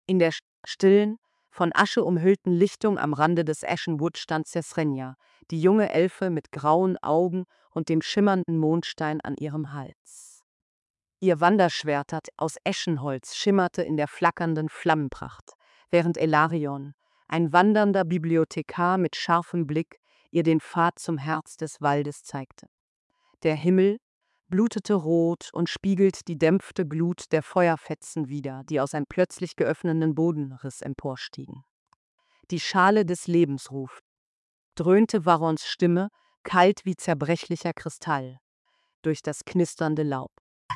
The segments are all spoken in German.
In der stillen, von Asche umhüllten Lichtung am Rande des Ashenwood stand Sesrenja, die junge Elfe mit grauen Augen und dem schimmernden Mondstein an ihrem Hals. Ihr Wanderschwert aus Eschenholz schimmerte in der flackernden Flammenpracht, während Elarion, ein wandernder Bibliothekar mit scharfem Blick, ihr den Pfad zum Herz des Waldes zeigte. Der Himmel blutete rot und spiegelt die dämpfte Glut der Feuerfetzen wider, die aus einem plötzlich geöffneten Bodenriss emporstiegen. Die Schale des Lebens ruft, dröhnte Varrons Stimme, kalt wie zerbrechlicher Kristall, durch das knisternde Laub.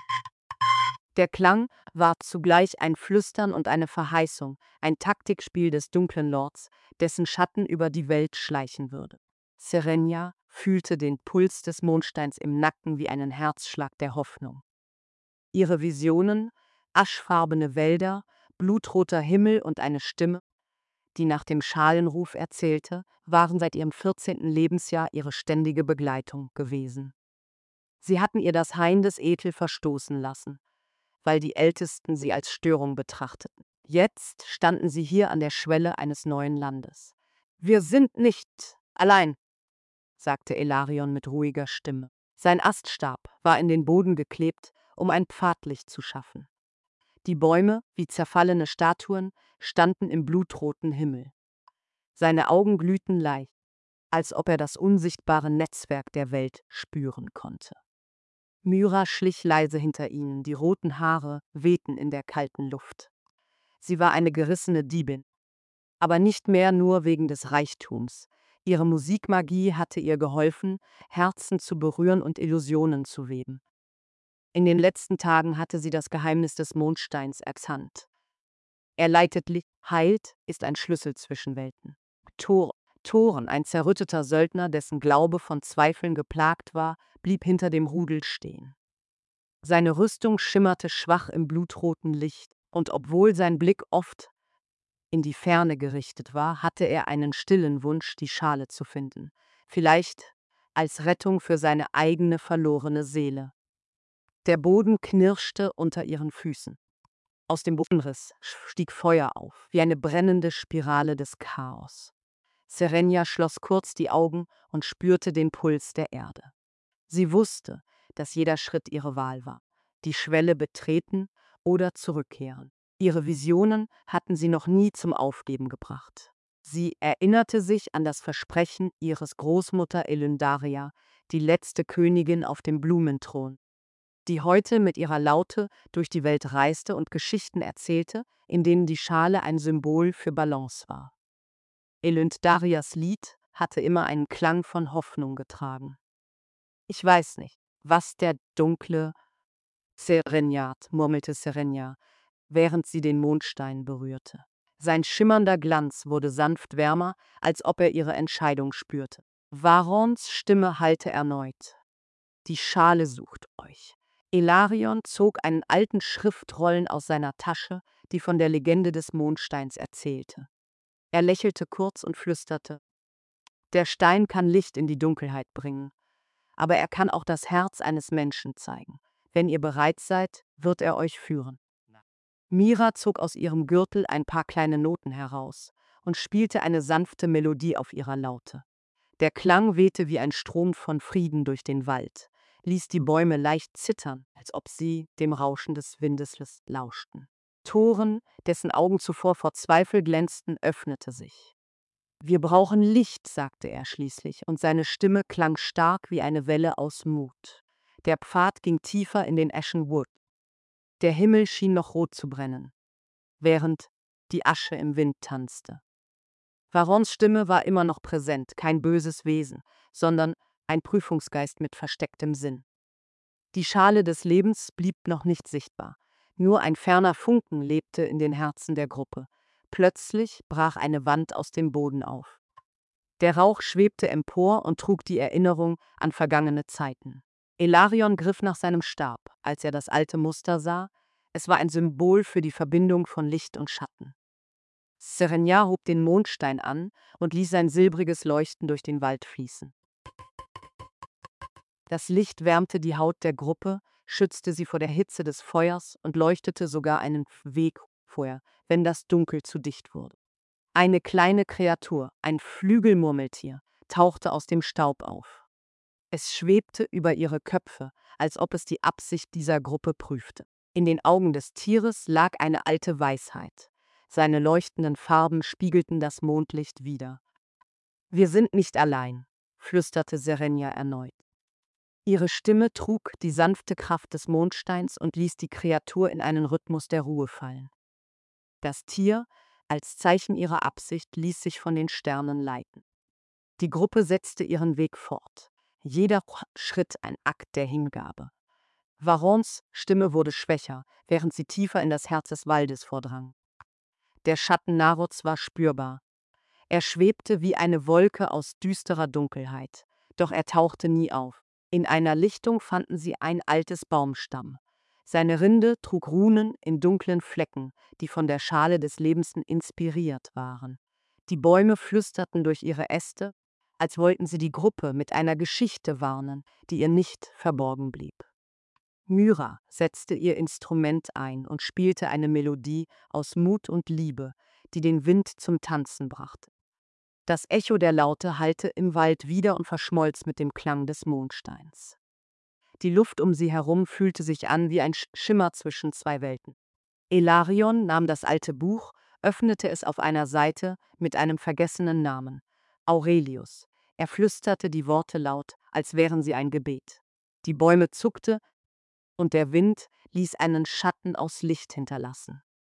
Der Klang war zugleich ein Flüstern und eine Verheißung, ein Taktikspiel des dunklen Lords, dessen Schatten über die Welt schleichen würde. Serenja fühlte den Puls des Mondsteins im Nacken wie einen Herzschlag der Hoffnung. Ihre Visionen, aschfarbene Wälder, blutroter Himmel und eine Stimme, die nach dem Schalenruf erzählte, waren seit ihrem 14. Lebensjahr ihre ständige Begleitung gewesen. Sie hatten ihr das Hain des Ethel verstoßen lassen, weil die Ältesten sie als Störung betrachteten. Jetzt standen sie hier an der Schwelle eines neuen Landes. »Wir sind nicht allein«, sagte Elarion mit ruhiger Stimme. Sein Aststab war in den Boden geklebt, um ein Pfadlicht zu schaffen. Die Bäume, wie zerfallene Statuen, standen im blutroten Himmel. Seine Augen glühten leicht, als ob er das unsichtbare Netzwerk der Welt spüren konnte. Myra schlich leise hinter ihnen, die roten Haare wehten in der kalten Luft. Sie war eine gerissene Diebin, aber nicht mehr nur wegen des Reichtums. Ihre Musikmagie hatte ihr geholfen, Herzen zu berühren und Illusionen zu weben. In den letzten Tagen hatte sie das Geheimnis des Mondsteins erkannt. Er leitet Licht, heilt, ist ein Schlüssel zwischen Welten. Thoren, ein zerrütteter Söldner, dessen Glaube von Zweifeln geplagt war, blieb hinter dem Rudel stehen. Seine Rüstung schimmerte schwach im blutroten Licht, und obwohl sein Blick oft in die Ferne gerichtet war, hatte er einen stillen Wunsch, die Schale zu finden, vielleicht als Rettung für seine eigene verlorene Seele. Der Boden knirschte unter ihren Füßen. Aus dem Bodenriss stieg Feuer auf, wie eine brennende Spirale des Chaos. Serenja schloss kurz die Augen und spürte den Puls der Erde. Sie wusste, dass jeder Schritt ihre Wahl war, die Schwelle betreten oder zurückkehren. Ihre Visionen hatten sie noch nie zum Aufgeben gebracht. Sie erinnerte sich an das Versprechen ihres Großmutter Elyndaria, die letzte Königin auf dem Blumenthron, die heute mit ihrer Laute durch die Welt reiste und Geschichten erzählte, in denen die Schale ein Symbol für Balance war. Elynndarias Lied hatte immer einen Klang von Hoffnung getragen. »Ich weiß nicht, was der dunkle Serenjat«, murmelte Serenja, während sie den Mondstein berührte. Sein schimmernder Glanz wurde sanft wärmer, als ob er ihre Entscheidung spürte. Varrons Stimme hallte erneut. »Die Schale sucht euch.« Elarion zog einen alten Schriftrollen aus seiner Tasche, die von der Legende des Mondsteins erzählte. Er lächelte kurz und flüsterte: »Der Stein kann Licht in die Dunkelheit bringen, aber er kann auch das Herz eines Menschen zeigen. Wenn ihr bereit seid, wird er euch führen.« Mira zog aus ihrem Gürtel ein paar kleine Noten heraus und spielte eine sanfte Melodie auf ihrer Laute. Der Klang wehte wie ein Strom von Frieden durch den Wald, ließ die Bäume leicht zittern, als ob sie dem Rauschen des Windes lauschten. Thoren, dessen Augen zuvor vor Zweifel glänzten, öffnete sich. »Wir brauchen Licht«, sagte er schließlich, und seine Stimme klang stark wie eine Welle aus Mut. Der Pfad ging tiefer in den Ashenwood. Der Himmel schien noch rot zu brennen, während die Asche im Wind tanzte. Varrons Stimme war immer noch präsent, kein böses Wesen, sondern ein Prüfungsgeist mit verstecktem Sinn. Die Schale des Lebens blieb noch nicht sichtbar. Nur ein ferner Funken lebte in den Herzen der Gruppe. Plötzlich brach eine Wand aus dem Boden auf. Der Rauch schwebte empor und trug die Erinnerung an vergangene Zeiten. Elarion griff nach seinem Stab, als er das alte Muster sah. Es war ein Symbol für die Verbindung von Licht und Schatten. Serenja hob den Mondstein an und ließ sein silbriges Leuchten durch den Wald fließen. Das Licht wärmte die Haut der Gruppe, schützte sie vor der Hitze des Feuers und leuchtete sogar einen Weg fuhr er, wenn das Dunkel zu dicht wurde. Eine kleine Kreatur, ein Flügelmurmeltier, tauchte aus dem Staub auf. Es schwebte über ihre Köpfe, als ob es die Absicht dieser Gruppe prüfte. In den Augen des Tieres lag eine alte Weisheit. Seine leuchtenden Farben spiegelten das Mondlicht wider. »Wir sind nicht allein«, flüsterte Serenia erneut. Ihre Stimme trug die sanfte Kraft des Mondsteins und ließ die Kreatur in einen Rhythmus der Ruhe fallen. Das Tier, als Zeichen ihrer Absicht, ließ sich von den Sternen leiten. Die Gruppe setzte ihren Weg fort. Jeder Schritt ein Akt der Hingabe. Varons Stimme wurde schwächer, während sie tiefer in das Herz des Waldes vordrang. Der Schatten Narots war spürbar. Er schwebte wie eine Wolke aus düsterer Dunkelheit, doch er tauchte nie auf. In einer Lichtung fanden sie ein altes Baumstamm. Seine Rinde trug Runen in dunklen Flecken, die von der Schale des Lebens inspiriert waren. Die Bäume flüsterten durch ihre Äste, als wollten sie die Gruppe mit einer Geschichte warnen, die ihr nicht verborgen blieb. Myra setzte ihr Instrument ein und spielte eine Melodie aus Mut und Liebe, die den Wind zum Tanzen brachte. Das Echo der Laute hallte im Wald wieder und verschmolz mit dem Klang des Mondsteins. Die Luft um sie herum fühlte sich an wie ein Schimmer zwischen zwei Welten. Elarion nahm das alte Buch, öffnete es auf einer Seite mit einem vergessenen Namen, Aurelius. Er flüsterte die Worte laut, als wären sie ein Gebet. Die Bäume zuckten, und der Wind ließ einen Schatten aus Licht hinterlassen.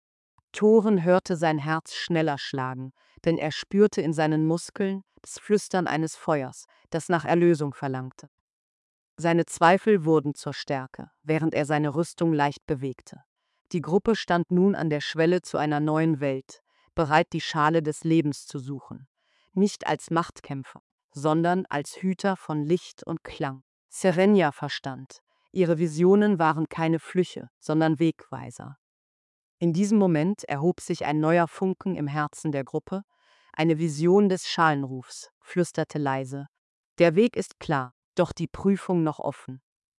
Thoren hörte sein Herz schneller schlagen, denn er spürte in seinen Muskeln das Flüstern eines Feuers, das nach Erlösung verlangte. Seine Zweifel wurden zur Stärke, während er seine Rüstung leicht bewegte. Die Gruppe stand nun an der Schwelle zu einer neuen Welt, bereit, die Schale des Lebens zu suchen. Nicht als Machtkämpfer, sondern als Hüter von Licht und Klang. Serenia verstand, ihre Visionen waren keine Flüche, sondern Wegweiser. In diesem Moment erhob sich ein neuer Funken im Herzen der Gruppe. Eine Vision des Schalenrufs flüsterte leise: Der Weg ist klar, doch die Prüfung noch offen.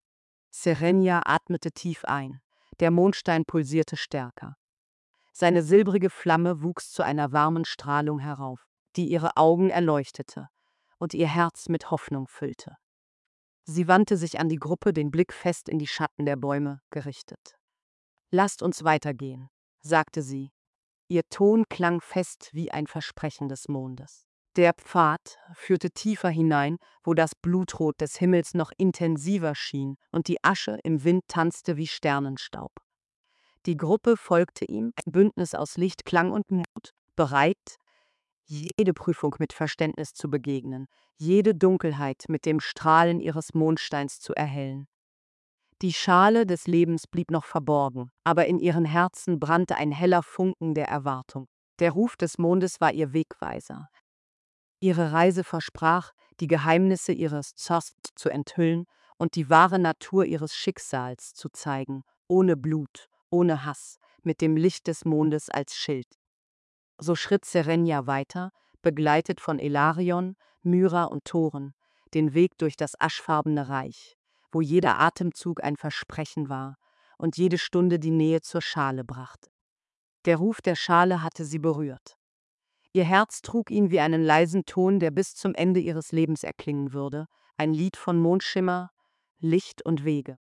Serenia atmete tief ein. Der Mondstein pulsierte stärker. Seine silbrige Flamme wuchs zu einer warmen Strahlung herauf, die ihre Augen erleuchtete und ihr Herz mit Hoffnung füllte. Sie wandte sich an die Gruppe, den Blick fest in die Schatten der Bäume gerichtet. »Lasst uns weitergehen«, sagte sie. Ihr Ton klang fest wie ein Versprechen des Mondes. Der Pfad führte tiefer hinein, wo das Blutrot des Himmels noch intensiver schien und die Asche im Wind tanzte wie Sternenstaub. Die Gruppe folgte ihm, ein Bündnis aus Licht, Klang und Mut, bereit, jede Prüfung mit Verständnis zu begegnen, jede Dunkelheit mit dem Strahlen ihres Mondsteins zu erhellen. Die Schale des Lebens blieb noch verborgen, aber in ihren Herzen brannte ein heller Funken der Erwartung. Der Ruf des Mondes war ihr Wegweiser. Ihre Reise versprach, die Geheimnisse ihres Zorns zu enthüllen und die wahre Natur ihres Schicksals zu zeigen, ohne Blut, ohne Hass, mit dem Licht des Mondes als Schild. So schritt Serenia weiter, begleitet von Elarion, Myra und Thoren, den Weg durch das aschfarbene Reich, wo jeder Atemzug ein Versprechen war und jede Stunde die Nähe zur Schale brachte. Der Ruf der Schale hatte sie berührt. Ihr Herz trug ihn wie einen leisen Ton, der bis zum Ende ihres Lebens erklingen würde, ein Lied von Mondschimmer, Licht und Wege.